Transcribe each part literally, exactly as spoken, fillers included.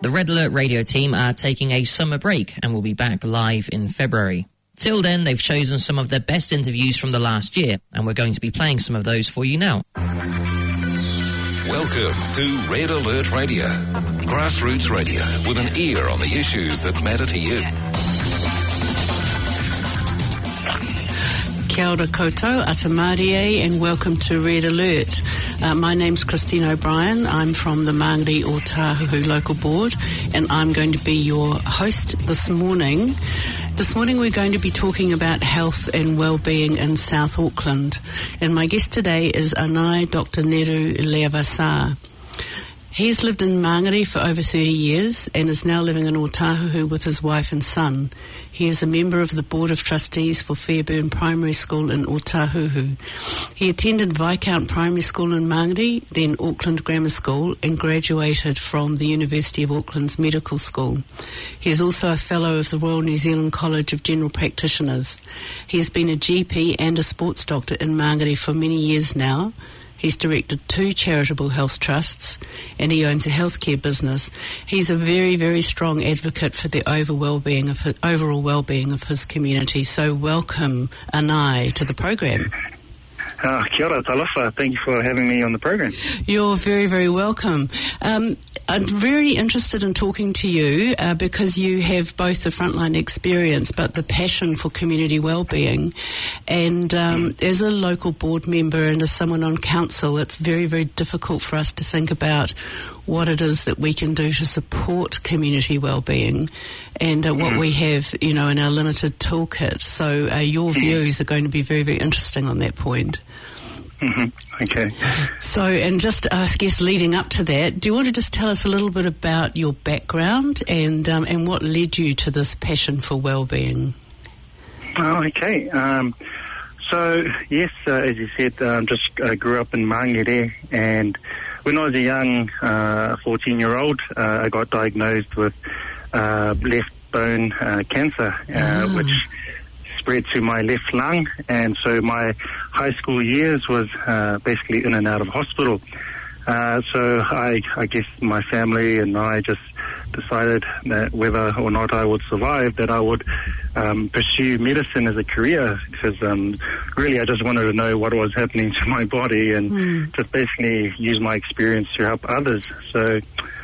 The Red Alert Radio team are taking a summer break and will be back live in February. Till then, they've chosen some of their best interviews from the last year, and we're going to be playing some of those for you now. Welcome to Red Alert Radio, grassroots radio with an ear on the issues that matter to you. Kia ora koutou, atamarie, and welcome to Red Alert. Uh, my name's Christine O'Brien. I'm from the Māngere Otahuhu Local Board, and I'm going to be your host this morning. This morning we're going to be talking about health and well-being in South Auckland, and my guest today is Anai Doctor Neru Leavasa. He's lived in Māngere for over thirty years and is now living in Otahuhu with his wife and son. He is a member of the Board of Trustees for Fairburn Primary School in Otahuhu. He attended Viscount Primary School in Māngere, then Auckland Grammar School, and graduated from the University of Auckland's Medical School. He is also a Fellow of the Royal New Zealand College of General Practitioners. He has been a G P and a sports doctor in Māngere for many years now. He's directed two charitable health trusts, and he owns a healthcare business. He's a very, very strong advocate for the over well-being of his, overall well-being of his community. So welcome, Anai, to the program. Uh, kia ora, talofa. Thank you for having me on the program. You're very, very welcome. Um, I'm very interested in talking to you uh, because you have both the frontline experience but the passion for community wellbeing. And um, mm. as a local board member and as someone on council, it's very, very difficult for us to think about what it is that we can do to support community wellbeing and uh, what mm. we have, you know, in our limited toolkit. So uh, your mm. views are going to be very, very interesting on that point. Mm-hmm. Okay. So, and just, I guess, leading up to that, do you want to just tell us a little bit about your background and um, and what led you to this passion for well-being? Oh, okay. Um, so, yes, uh, as you said, um, just uh, grew up in Māngere, and when I was a young uh, fourteen-year-old, uh, I got diagnosed with uh, left bone uh, cancer, uh, oh. which spread to my left lung, and so my high school years was uh, basically in and out of hospital. Uh, so I, I guess my family and I just decided that whether or not I would survive, that I would um, pursue medicine as a career, because um, really I just wanted to know what was happening to my body and mm. just basically use my experience to help others. So,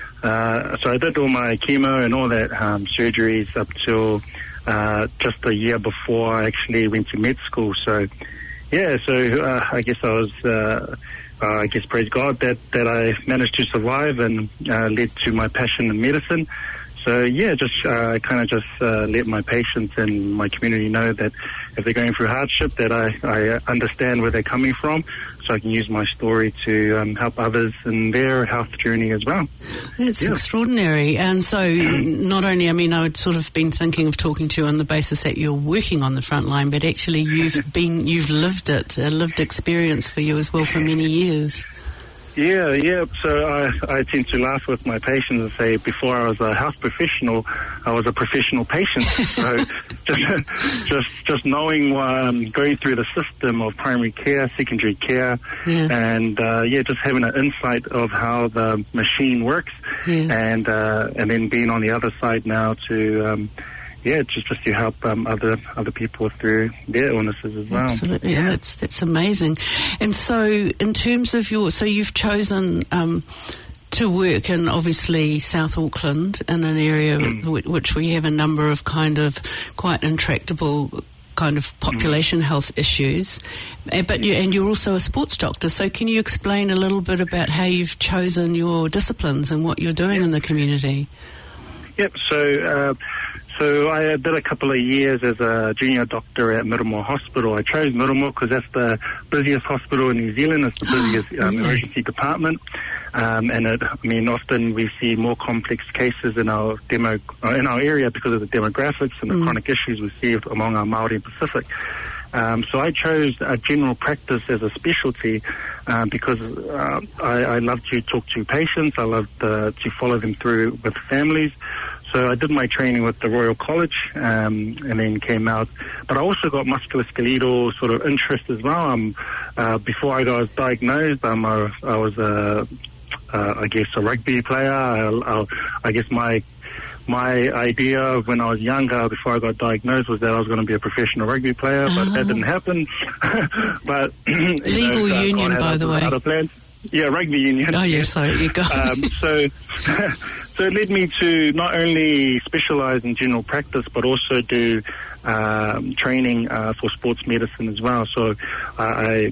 uh, so I did all my chemo and all that um, surgeries up till Uh, just a year before I actually went to med school. So, yeah, so uh, I guess I was, uh, uh, I guess, praise God that, that I managed to survive and uh, led to my passion in medicine. So, yeah, just uh, kind of just uh, let my patients and my community know that if they're going through hardship, that I, I understand where they're coming from, so I can use my story to um, help others in their health journey as well. That's yeah. extraordinary. And so not only, I mean, I'd sort of been thinking of talking to you on the basis that you're working on the front line, but actually you've been, you've lived it, a lived experience for you as well for many years. Yeah, yeah. So I, I tend to laugh with my patients and say, before I was a health professional, I was a professional patient. So just, just, just knowing, um, going through the system of primary care, secondary care, yeah. and uh, yeah, just having an insight of how the machine works, yes. and uh, and then being on the other side now to. Um, Yeah, just just to help um, other other people through their illnesses as well. Absolutely, yeah, that's that's amazing. And so, in terms of your, so you've chosen um, to work in obviously South Auckland, in an area mm. w- which we have a number of kind of quite intractable kind of population mm. health issues. Uh, but you, and you're also a sports doctor. So, can you explain a little bit about how you've chosen your disciplines and what you're doing yep. in the community? Yep. So. Uh, So I did a couple of years as a junior doctor at Miramore Hospital. I chose Miramore because that's the busiest hospital in New Zealand. It's the busiest um, emergency department. Um, and it, I mean, often we see more complex cases in our demo uh, in our area because of the demographics and the mm. chronic issues we see among our Māori and Pacific. Um, so I chose a general practice as a specialty um, because uh, I, I love to talk to patients. I love uh, to follow them through with families. So I did my training with the Royal College um, and then came out. But I also got musculoskeletal sort of interest as well. Um, uh, before I was diagnosed, um, I, I was a uh, I guess, a rugby player. I, I, I guess my my idea when I was younger, before I got diagnosed, was that I was going to be a professional rugby player, oh. but that didn't happen. But legal know, union, by the way. Other plans. Yeah, rugby union. Oh, yeah, sorry, you go. um, so, so it led me to not only specialise in general practice, but also do um, training uh, for sports medicine as well. So, uh, I,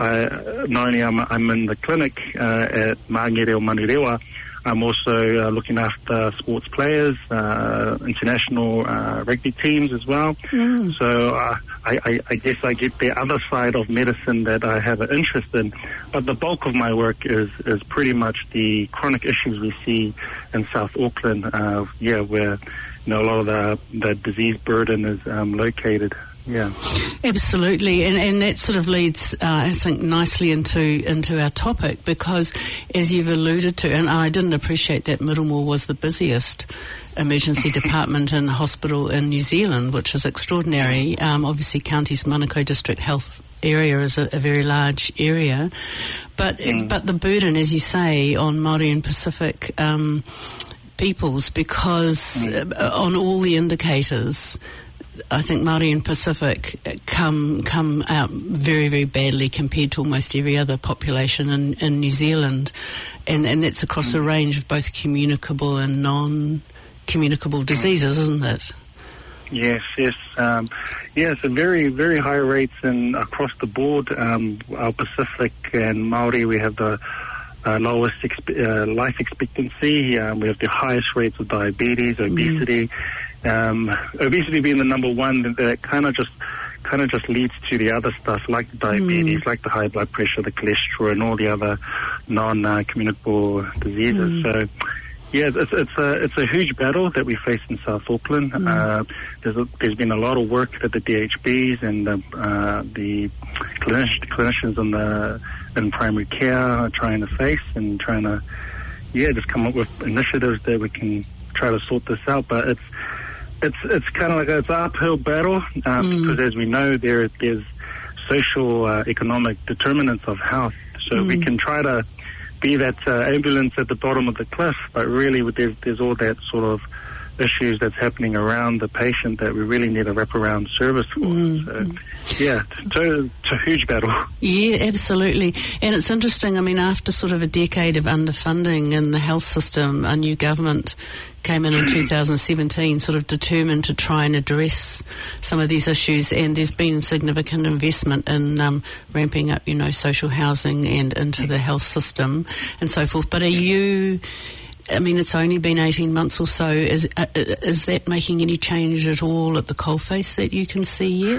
I not only am I'm in the clinic uh, at Mangere o Manurewa, I'm also uh, looking after sports players, uh, international uh, rugby teams as well. Mm. So uh, I, I, I guess I get the other side of medicine that I have an interest in. But the bulk of my work is, is pretty much the chronic issues we see in South Auckland, uh, yeah, where you know a lot of the, the disease burden is um, located. Yeah, absolutely, and and that sort of leads, uh, I think, nicely into into our topic, because as you've alluded to, and I didn't appreciate that Middlemore was the busiest emergency department and hospital in New Zealand, which is extraordinary. Um, obviously, Counties Manukau District Health area is a, a very large area, but mm. but the burden, as you say, on Māori and Pacific um, peoples, because mm. uh, on all the indicators, I think Māori and Pacific come come out very, very badly compared to almost every other population in, in New Zealand, and, and that's across mm. a range of both communicable and non-communicable diseases, mm. isn't it? Yes, yes. Um, yes, a very, very high rates in, across the board. Um, our Pacific and Māori, we have the uh, lowest expe- uh, life expectancy. Um, we have the highest rates of diabetes, obesity. Mm. Um, obesity being the number one, that, that kind of just kind of just leads to the other stuff like the diabetes, mm. like the high blood pressure, the cholesterol, and all the other non-communicable diseases. Mm. So, yeah, it's, it's a it's a huge battle that we face in South Auckland. Mm. Uh, there's a, there's been a lot of work that the D H Bs and the, uh, the clinicians, clinicians in the in primary care are trying to face and trying to, yeah, just come up with initiatives that we can try to sort this out. But it's It's it's kind of like a, it's an uphill battle uh, mm. because, as we know, there there's social, uh, economic determinants of health. So mm. we can try to be that uh, ambulance at the bottom of the cliff, but really there's, there's all that sort of issues that's happening around the patient that we really need a wraparound service for. Mm. So, yeah, it's a, it's a huge battle. Yeah, absolutely. And it's interesting, I mean, after sort of a decade of underfunding in the health system, a new government came in in two thousand seventeen, sort of determined to try and address some of these issues, and there's been significant investment in um, ramping up, you know, social housing and into the health system and so forth. But are you... I mean, it's only been eighteen months or so. Is uh, is that making any change at all at the coalface that you can see yet?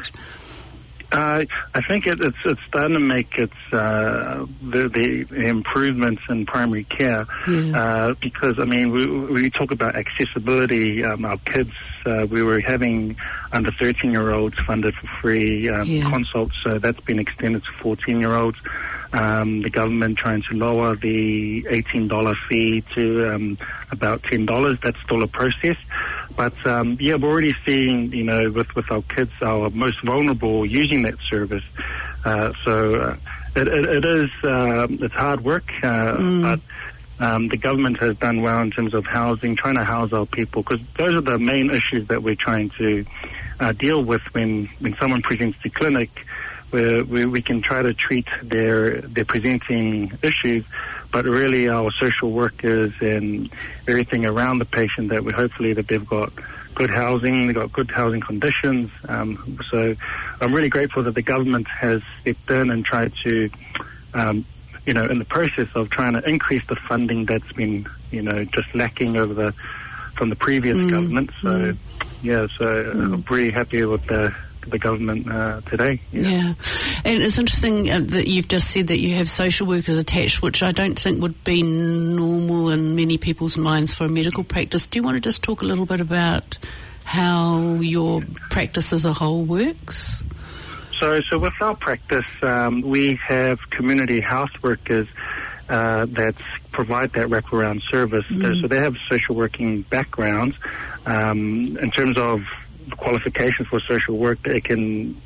Uh, I think it, it's it's starting to make its uh, the, the improvements in primary care yeah. uh, because I mean we we talk about accessibility. Um, our kids, uh, we were having under thirteen year olds funded for free um, yeah. consults, so that's been extended to fourteen year olds. Um, the government trying to lower the eighteen dollar fee to um, about ten dollars. That's still a process. But, um, yeah, we're already seeing, you know, with, with our kids, our most vulnerable, using that service. Uh, so uh, it, it, it is, uh, it's hard work, uh, mm. but um, the government has done well in terms of housing, trying to house our people, because those are the main issues that we're trying to uh, deal with when, when someone presents to clinic, where we, we can try to treat their, their presenting issues, but really our social workers and everything around the patient, that we hopefully that they've got good housing, they've got good housing conditions. Um, so I'm really grateful that the government has stepped in and tried to, um, you know, in the process of trying to increase the funding that's been, you know, just lacking over the, from the previous mm. government. So, mm. yeah, so mm. I'm pretty happy with the the government uh, today. Yeah. yeah, and it's interesting uh, that you've just said that you have social workers attached, which I don't think would be normal in many people's minds for a medical practice. Do you want to just talk a little bit about how your practice as a whole works? So, so with our practice, um, we have community health workers uh, that provide that wraparound service. Mm. So they have social working backgrounds. Um, in terms of qualifications for social work, they can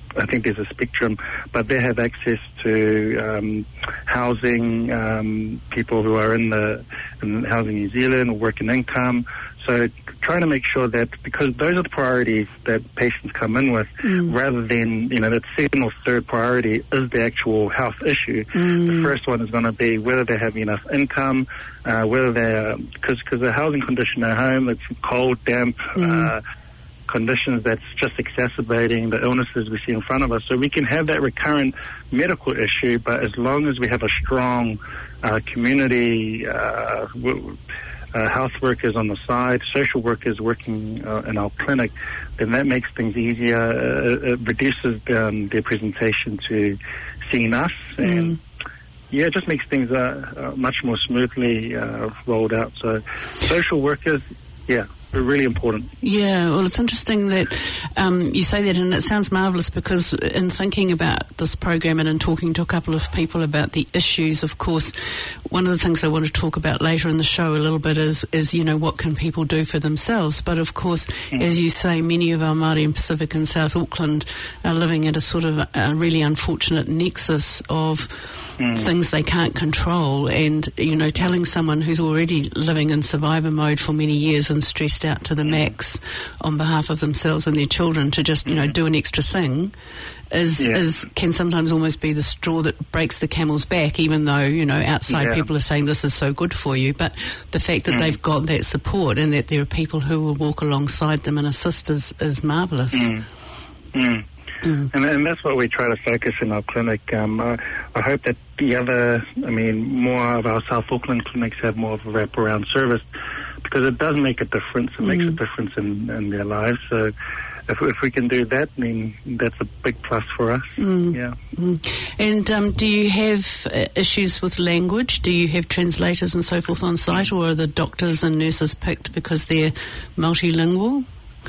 I think there's a spectrum, but they have access to um, housing, um, people who are in the in Housing New Zealand or working income. So trying to make sure that, because those are the priorities that patients come in with, mm. rather than, you know, that second or third priority is the actual health issue. Mm. The first one is going to be whether they have enough income, uh, whether they're, because because the housing condition at home, it's cold, damp, mm. uh, conditions that's just exacerbating the illnesses we see in front of us. So we can have that recurrent medical issue, but as long as we have a strong uh, community, uh, w- Uh, health workers on the side, social workers working uh, in our clinic, then that makes things easier. Uh, it reduces um, their presentation to seeing us, and mm. yeah, it just makes things uh, uh, much more smoothly uh, rolled out. So social workers, yeah, are really important. Yeah, well, it's interesting that um, you say that, and it sounds marvellous, because in thinking about this program and in talking to a couple of people about the issues, of course, one of the things I want to talk about later in the show a little bit is, is you know, what can people do for themselves? But of course, mm. as you say, many of our Māori in Pacific and South Auckland are living at a sort of a really unfortunate nexus of mm. things they can't control, and, you know, telling someone who's already living in survivor mode for many years and stressed out to the max on behalf of themselves and their children to just, you know, do an extra thing is, yeah. is can sometimes almost be the straw that breaks the camel's back, even though, you know, outside yeah. people are saying this is so good for you. But the fact that mm. they've got that support and that there are people who will walk alongside them and assist is, is marvellous. Mm. Mm. Mm. And, and that's what we try to focus in our clinic. Um, I, I hope that the other, I mean, more of our South Auckland clinics have more of a wraparound service, because it does make a difference. It mm. makes a difference in, in their lives. So if, if we can do that, I mean, that's a big plus for us. Mm. Yeah. Mm. And um, do you have uh, issues with language? Do you have translators and so forth on site, or are the doctors and nurses picked because they're multilingual?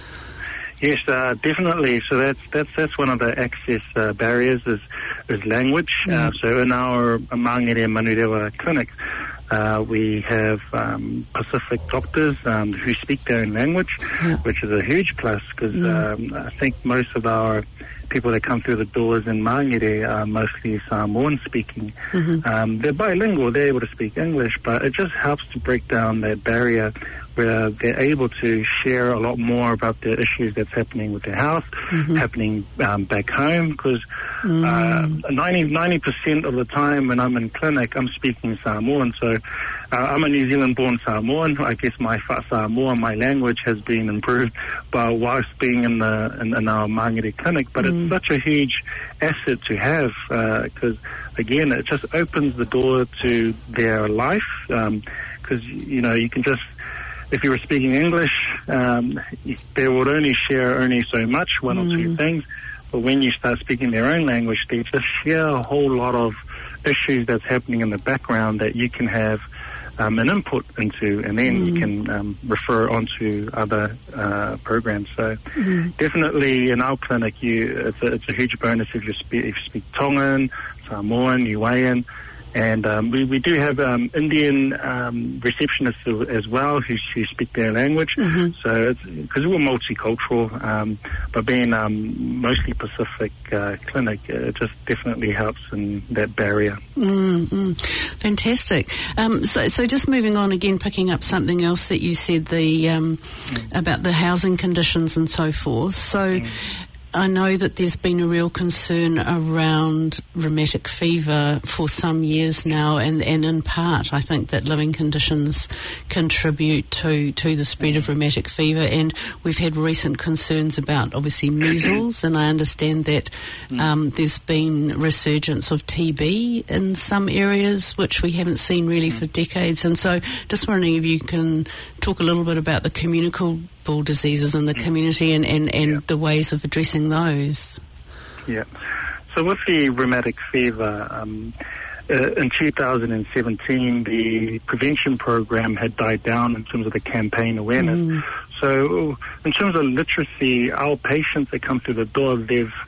Yes, uh, definitely. So that's that's that's one of the access uh, barriers is is language. Mm. Uh, so in our Māngere Manurewa clinic, uh, we have um, Pacific doctors um, who speak their own language, yeah. which is a huge plus, because mm. um, I think most of our people that come through the doors in Māngere are mostly Samoan speaking. Mm-hmm. Um, they're bilingual, they're able to speak English, but it just helps to break down that barrier where they're able to share a lot more about the issues that's happening with their health, mm-hmm. happening um, back home, because mm. uh, ninety percent of the time when I'm in clinic, I'm speaking Samoan. So uh, I'm a New Zealand-born Samoan. I guess my fa Samoan, my language has been improved by whilst being in, the, in, in our Māngere clinic. But mm. it's such a huge asset to have, because, uh, again, it just opens the door to their life, because, um, you know, you can just... If you were speaking English, um, they would only share only so much, one mm. or two things. But when you start speaking their own language, they just share a whole lot of issues that's happening in the background that you can have um, an input into, and then mm. you can um, refer onto other uh, programs. So mm. definitely in our clinic, you it's a, it's a huge bonus if you speak, if you speak Tongan, Samoan, Niuean. And um, we, we do have um, Indian um, receptionists as well who, who speak their language. Mm-hmm. So it's because we're multicultural, um, but being um, mostly Pacific uh, clinic, it just definitely helps in that barrier. Mm-hmm. Fantastic. Um, so, so just moving on again, picking up something else that you said the um, mm. about the housing conditions and so forth. So. Mm. I know that there's been a real concern around rheumatic fever for some years now, and, and in part I think that living conditions contribute to, to the spread of rheumatic fever, and we've had recent concerns about obviously measles, and I understand that um, there's been resurgence of T B in some areas which we haven't seen really for decades, and so just wondering if you can talk a little bit about the communicable diseases in the community and, and, and yeah. the ways of addressing those. Yeah. So with the rheumatic fever, um, uh, in two thousand seventeen, the prevention program had died down in terms of the campaign awareness. Mm. So in terms of literacy, our patients that come through the door, they've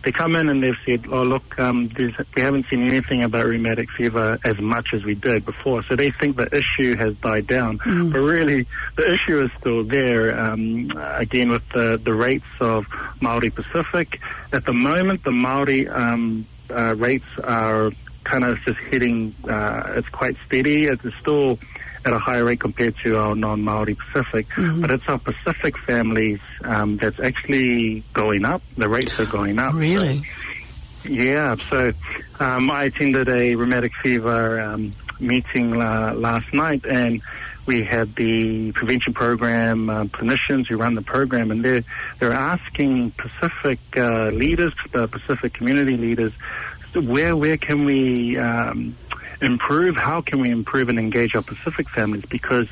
they come in and they've said, oh, look, um, we haven't seen anything about rheumatic fever as much as we did before. So they think the issue has died down. Mm. But really, the issue is still there. Um, again, with the, the rates of Māori Pacific, at the moment, the Māori um, uh, rates are kind of just hitting, uh, it's quite steady. It's still at a higher rate compared to our non-Māori Pacific, mm-hmm. but it's our Pacific families um, that's actually going up. The rates are going up. Really? So, yeah. So um, I attended a rheumatic fever um, meeting uh, last night, and we had the prevention program uh, clinicians who run the program, and they're they're asking Pacific uh, leaders, uh, Pacific community leaders, where where can we um, improve, how can we improve and engage our Pacific families, because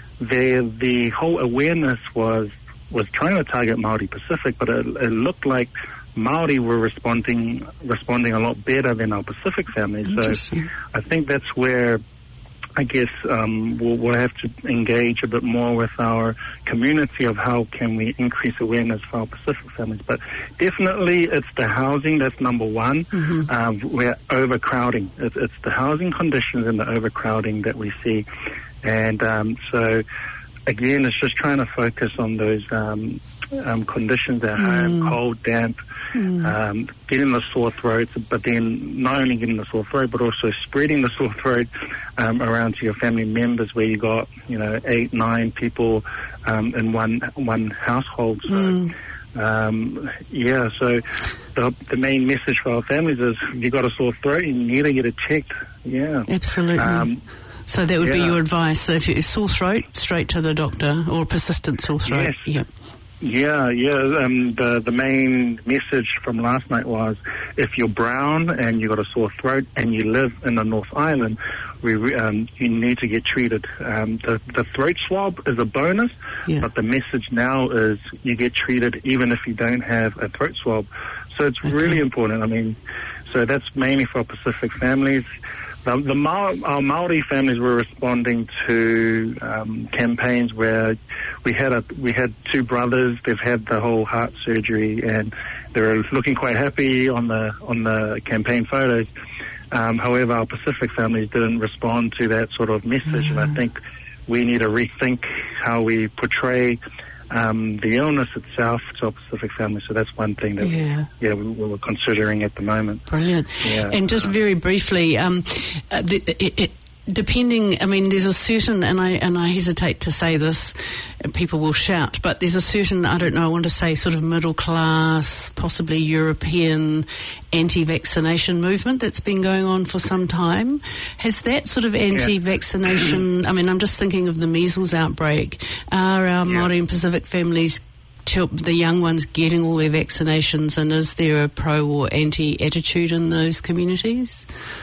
the the whole awareness was was trying to target Māori Pacific, but it, it looked like Māori were responding responding a lot better than our Pacific families. So I think that's where I guess um, we'll, we'll have to engage a bit more with our community of how can we increase awareness for our Pacific families. But definitely it's the housing that's number one. Mm-hmm. Um, we're overcrowding. It's, it's the housing conditions and the overcrowding that we see. And um, so, again, it's just trying to focus on those um, um, conditions at home, mm. cold, damp, Mm. Um, getting the sore throat, but then not only getting the sore throat, but also spreading the sore throat um, around to your family members, where you got, you know, eight, nine people um, in one one household. So, mm. um, yeah. So the the main message for our families is, if you got a sore throat, you need to get it checked. Yeah, absolutely. Um, so that would yeah. be your advice. So if you're sore throat, straight to the doctor, or persistent sore throat. Yes. Yep. Yeah, yeah. Um, the the main message from last night was, if you're brown and you got a sore throat and you live in the North Island, we um, you need to get treated. Um, the the throat swab is a bonus, yeah. but the message now is you get treated even if you don't have a throat swab. So it's okay. really important. I mean, so that's mainly for Pacific families. The, the Ma- our Māori families were responding to um, campaigns where we had a we had two brothers. They've had the whole heart surgery, and they're looking quite happy on the on the campaign photos. Um, however, our Pacific families didn't respond to that sort of message, mm-hmm. and I think we need to rethink how we portray Um, the illness itself to our Pacific families. So that's one thing that yeah, yeah we, we were considering at the moment. Brilliant. Yeah. And just very briefly, um, uh, the, it, it, depending, I mean, there's a certain, and I and I hesitate to say this, and people will shout, but there's a certain, I don't know, I want to say sort of middle class, possibly European anti-vaccination movement that's been going on for some time. Has that sort of anti-vaccination, yeah. I mean, I'm just thinking of the measles outbreak. Are our yeah. Māori and Pacific families, the young ones, getting all their vaccinations, and is there a pro or anti attitude in those communities?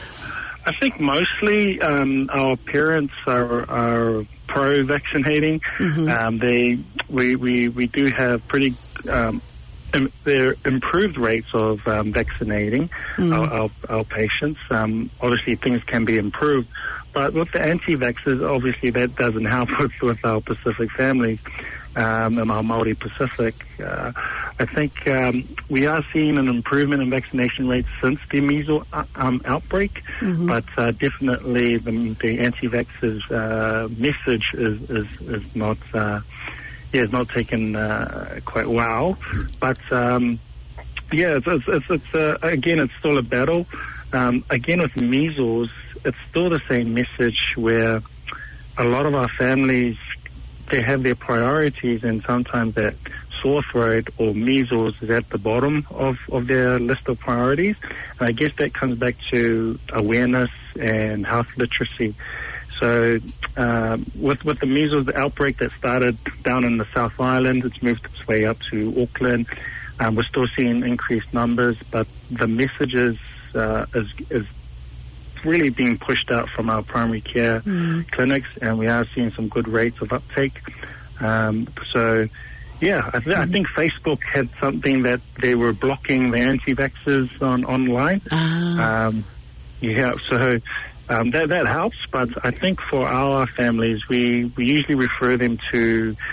I think mostly um, our parents are, are pro-vaccinating. Mm-hmm. Um, they we, we we do have pretty um, im- there improved rates of um, vaccinating mm. our, our, our patients. Um, obviously, things can be improved, but with the anti-vaxxers, obviously that doesn't help with, with our Pacific families. Um, and our Māori Pacific, uh, I think um, we are seeing an improvement in vaccination rates since the measles um, outbreak, mm-hmm. but uh, definitely the, the anti-vaxxers uh, message is, is, is not uh, yeah, is not taken uh, quite well. But um, yeah, it's, it's, it's, it's uh, again, it's still a battle. Um, again, with measles, it's still the same message where a lot of our families, they have their priorities, and sometimes that sore throat or measles is at the bottom of, of their list of priorities. And I guess that comes back to awareness and health literacy. So um, with, with the measles outbreak that started down in the South Island, it's moved its way up to Auckland. Um, we're still seeing increased numbers, but the messages uh, is, is really being pushed out from our primary care mm. clinics, and we are seeing some good rates of uptake. Um, so, yeah, I, th- mm. I think Facebook had something that they were blocking the anti-vaxxers on online. Ah. Um, yeah, so um, that that helps. But I think for our families, we, we usually refer them to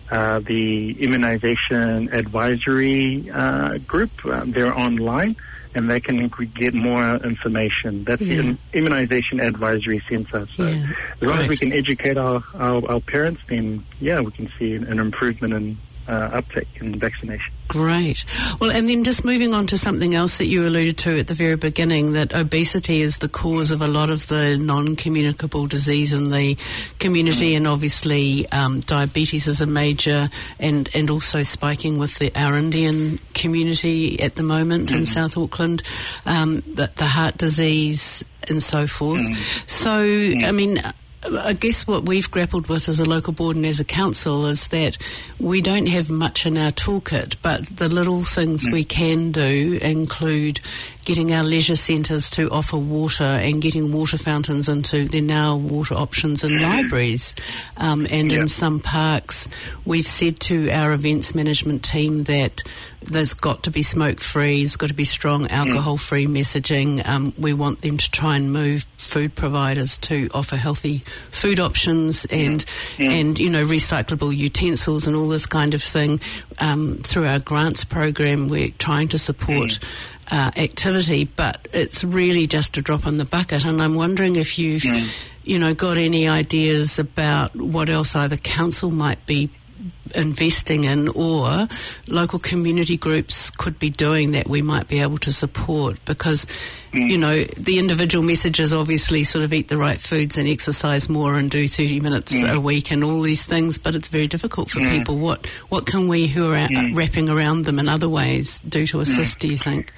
uh, the immunization advisory uh, group. Um, they're online, and they can get more information. That's yeah. the Immunization Advisory Centre. So yeah. as long Great. as we can educate our, our, our parents, then, yeah, we can see an improvement in uh, uptake in vaccination. Great. Well, and then just moving on to something else that you alluded to at the very beginning, that obesity is the cause of a lot of the non-communicable disease in the community, mm. and obviously um, diabetes is a major, and, and also spiking with the, our Indian community at the moment mm. in South Auckland, um, the, the heart disease and so forth. Mm. So, mm. I mean, I guess what we've grappled with as a local board and as a council is that we don't have much in our toolkit, but the little things mm. we can do include getting our leisure centres to offer water and getting water fountains into, there now water options in libraries, um, and yeah. in some parks. We've said to our events management team that there's got to be smoke-free, there's got to be strong alcohol-free mm. messaging. Um, we want them to try and move food providers to offer healthy food options and, mm. and you know, recyclable utensils and all this kind of thing. Um, through our grants program, we're trying to support mm. uh, activity, but it's really just a drop in the bucket. And I'm wondering if you've, mm. you know, got any ideas about what else either council might be investing in or local community groups could be doing that we might be able to support, because mm. you know, the individual messages obviously sort of eat the right foods and exercise more and do thirty minutes mm. a week and all these things, but it's very difficult for mm. people. What what can we who are mm. wrapping around them in other ways do to assist, mm. do you think?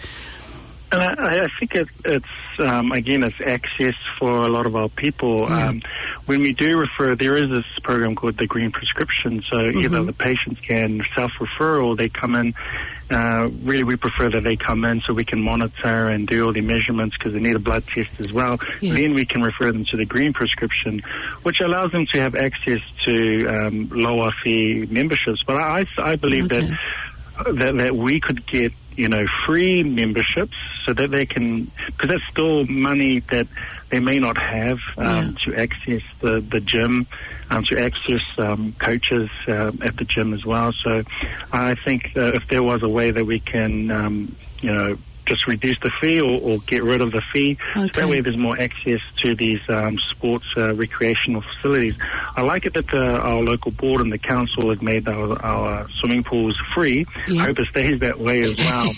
And I, I think it, it's, um, again, it's access for a lot of our people. Yeah. Um, when we do refer, there is this program called the Green Prescription, so mm-hmm. either the patients can self-refer or they come in. Uh, really, we prefer that they come in so we can monitor and do all the measurements because they need a blood test as well. Yeah. Then we can refer them to the Green Prescription, which allows them to have access to um, lower fee memberships. But I, I believe okay. that, that that we could get, you know, free memberships so that they can, because that's still money that they may not have um, yeah. to access the, the gym, um, to access um, coaches uh, at the gym as well. So I think uh, if there was a way that we can, um, you know, just reduce the fee or, or get rid of the fee. Okay. So that way there's more access to these um, sports uh, recreational facilities. I like it that the, our local board and the council has made our, our swimming pools free. Yeah. I hope it stays that way as well.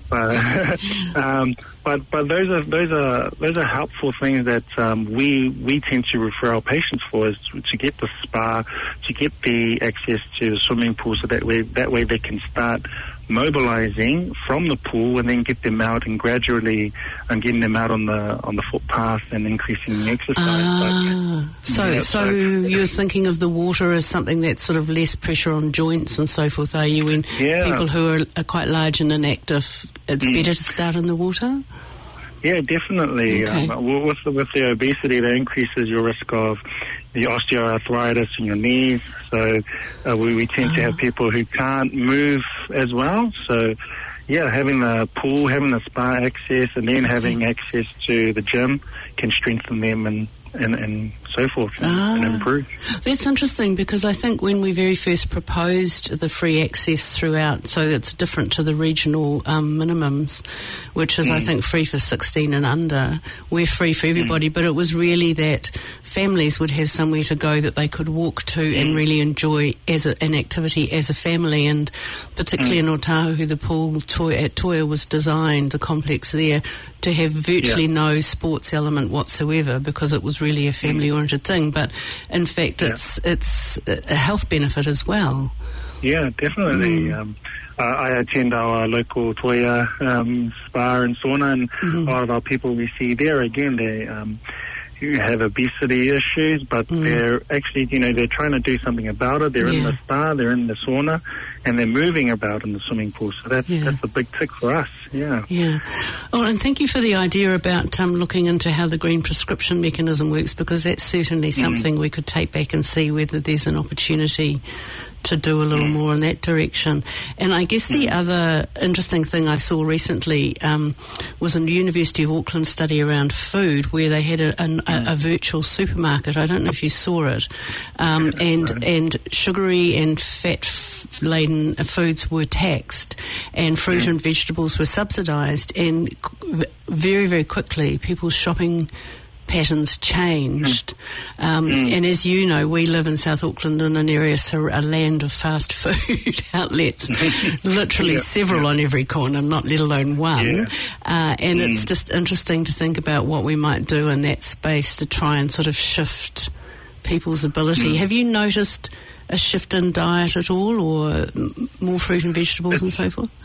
but, um, but but those are those are those are helpful things that um, we we tend to refer our patients for, is to, to get the spa, to get the access to the swimming pool, so that way that way they can start mobilizing from the pool and then get them out and gradually and getting them out on the on the footpath and increasing the exercise. Ah, but, so yeah, so, so you're thinking of the water as something that's sort of less pressure on joints and so forth, are you? When yeah. people who are, are quite large and inactive, it's mm. better to start in the water? Yeah, definitely. Okay. Um, with, the, with the obesity, that increases your risk of the osteoarthritis in your knees. So uh, we, we tend oh. to have people who can't move as well. So, yeah, having the pool, having the spa access, and then okay. having access to the gym can strengthen them and, and, and so forth and, ah, and improve. That's interesting, because I think when we very first proposed the free access throughout, so that's different to the regional um, minimums, which is mm. I think free for sixteen and under. We're free for everybody, mm. but it was really that families would have somewhere to go that they could walk to mm. and really enjoy as a, an activity as a family, and particularly mm. in Otahu, the pool toy, at Toia was designed, the complex there, to have virtually yeah. no sports element whatsoever, because it was really a family-oriented thing. But in fact, yeah. it's it's a health benefit as well. Yeah, definitely. Mm. Um, uh, I attend our local Toia um, spa and sauna, and mm-hmm. a lot of our people we see there, again, they um, who have obesity issues, but mm. they're actually, you know, they're trying to do something about it. They're yeah. in the spa, they're in the sauna, and they're moving about in the swimming pool. So that's, yeah. that's a big tick for us, yeah. Yeah. Oh, and thank you for the idea about um, looking into how the green prescription mechanism works, because that's certainly something mm. we could take back and see whether there's an opportunity to do a little more in that direction. And I guess the other interesting thing I saw recently um, was a University of Auckland study around food, where they had a, a, a virtual supermarket. I don't know if you saw it. Um, and and sugary and fat-laden foods were taxed, and fruit and vegetables were subsidised. And very, very quickly, people's shopping patterns changed. Um, mm. And as you know, we live in South Auckland in an area, so a land of fast food outlets, literally yep, several yep. on every corner, not let alone one. Yeah. Uh, and mm. it's just interesting to think about what we might do in that space to try and sort of shift people's ability. Mm. Have you noticed a shift in diet at all, or m- more fruit and vegetables it's, and so forth?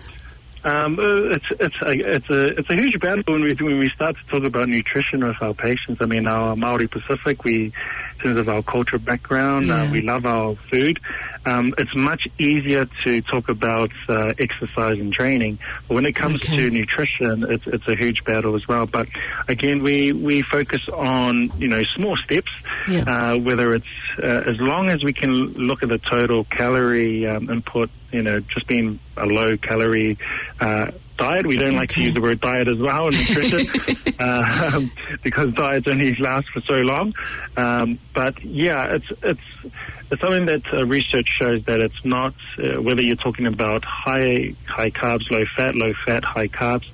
Um, it's it's a, it's a it's a huge battle when we when we start to talk about nutrition with our patients. I mean, our Maori Pacific, we in terms of our cultural background, yeah. uh, we love our food. Um, it's much easier to talk about uh, exercise and training, but when it comes okay. to nutrition, it's it's a huge battle as well. But again, we we focus on you know small steps. Yeah. Uh, whether it's uh, as long as we can look at the total calorie um, input. You know, just being a low-calorie uh, diet. We don't okay. like to use the word diet as well in nutrition uh, um, because diets only last for so long. Um, but yeah, it's it's it's something that uh, research shows that it's not uh, whether you're talking about high high carbs, low fat, low fat, high carbs.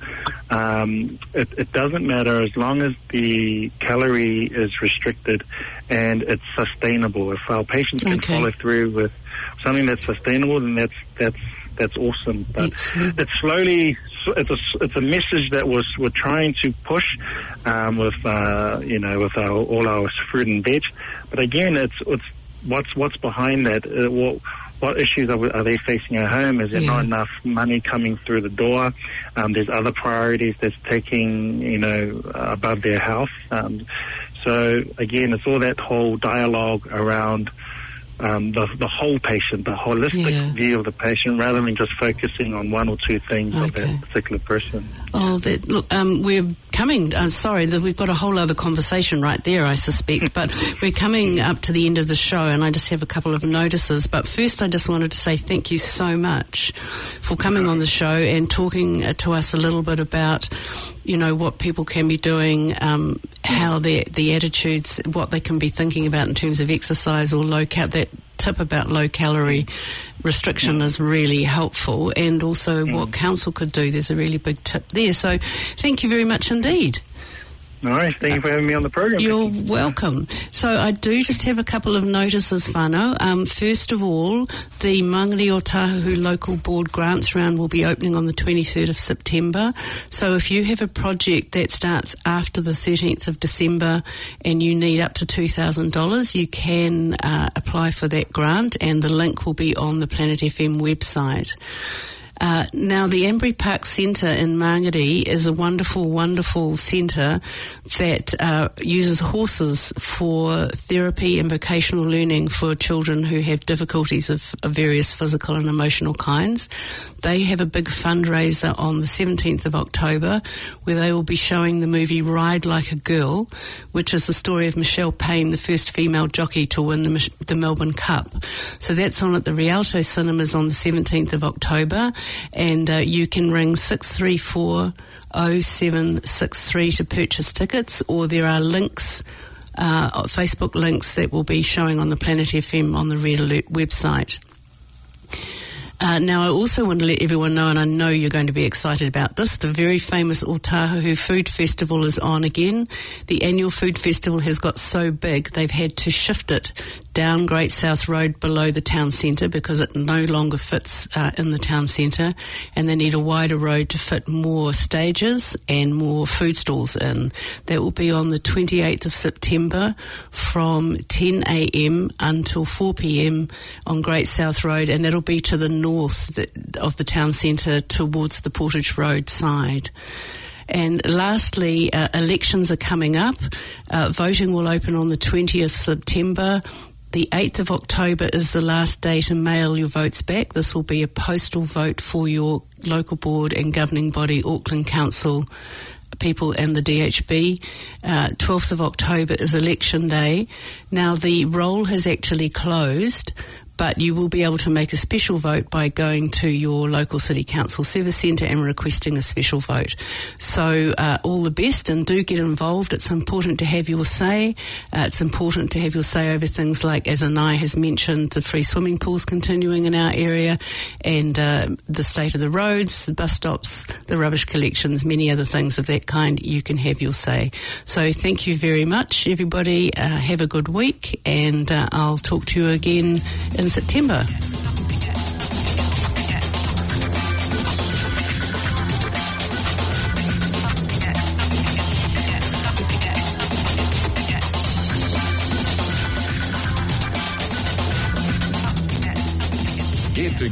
Um, it, it doesn't matter as long as the calorie is restricted and it's sustainable. If our patients can okay. follow through with something that's sustainable, then that's that's that's awesome. But Excellent. it's slowly it's a it's a message that was we're trying to push um, with uh, you know with our all our fruit and veg. But again, it's it's what's what's behind that. Uh, what what issues are, are they facing at home? Is there yeah. not enough money coming through the door? Um, there's other priorities that's taking you know above their health. Um, so again, it's all that whole dialogue around. Um, the, the whole patient, the holistic yeah. view of the patient, rather than just focusing on one or two things okay. of that particular person. Oh, that, look, um, we're coming, uh, sorry, that we've got a whole other conversation right there, I suspect, but we're coming up to the end of the show, and I just have a couple of notices. But first, I just wanted to say thank you so much for coming on the show and talking uh, to us a little bit about, you know, what people can be doing, um, how their the attitudes, what they can be thinking about in terms of exercise or low cal. That tip about low calorie restriction is really helpful, and also mm. what council could do. There's a really big tip there. So, thank you very much indeed. All right, thank you for having me on the program. You're welcome. So I do just have a couple of notices, whānau. Um, first of all, the Mangere o Tāhuhu Local Board Grants Round will be opening on the twenty-third of September. So if you have a project that starts after the thirteenth of December and you need up to two thousand dollars, you can uh, apply for that grant, and the link will be on the Planet F M website. Uh, now, the Ambury Park Centre in Mangere is a wonderful, wonderful centre that uh, uses horses for therapy and vocational learning for children who have difficulties of, of various physical and emotional kinds. They have a big fundraiser on the seventeenth of October where they will be showing the movie Ride Like a Girl, which is the story of Michelle Payne, the first female jockey to win the, the Melbourne Cup. So that's on at the Rialto Cinemas on the seventeenth of October. And uh, you can ring six three four oh seven six three to purchase tickets, or there are links, uh, Facebook links that will be showing on the Planet F M on the Red Alert website. Uh, now, I also want to let everyone know, and I know you're going to be excited about this, the very famous Otahuhu Food Festival is on again. The annual food festival has got so big they've had to shift it down Great South Road below the town centre because it no longer fits uh, in the town centre, and they need a wider road to fit more stages and more food stalls in. That will be on the twenty-eighth of September from ten a.m. until four p.m. on Great South Road, and that'll be to the north of the town centre towards the Portage Road side. And lastly, uh, elections are coming up. Uh, voting will open on the twentieth of September. The eighth of October is the last day to mail your votes back. This will be a postal vote for your local board and governing body, Auckland Council people and the D H B. Uh, twelfth of October is election day. Now, the roll has actually closed, but you will be able to make a special vote by going to your local City Council Service Centre and requesting a special vote. So uh, all the best, and do get involved. It's important to have your say. Uh, it's important to have your say over things like, as Anai has mentioned, the free swimming pools continuing in our area, and uh, the state of the roads, the bus stops, the rubbish collections, many other things of that kind. You can have your say. So thank you very much, everybody. Uh, have a good week, and uh, I'll talk to you again in September. Get to